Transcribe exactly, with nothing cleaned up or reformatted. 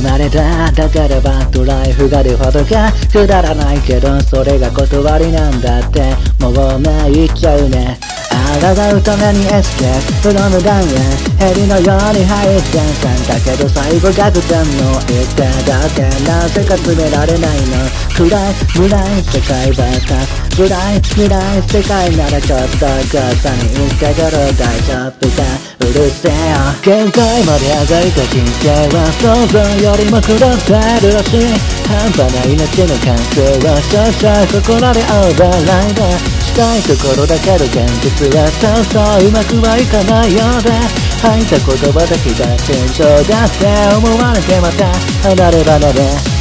生まれただからバッドライフが出ほどがくだらないけどそれが断りなんだってもう参っちゃうね抗うためにエスケープフロムダウン蛇のように入ってんだけど最後逆転の一手だけなぜか詰められないの暗い未来世界バーサス暗い未来世界ならちょっと誤差にいったけど大丈夫だうるせえよ限界まであがいた人生は想像よりも狂ってるらしい半端な命の完成は少々ここらでオーバーライドしたいところだけど現実はそうそううまくはいかないようで吐いた言葉だけが戦場だって思われてまた離れ離れ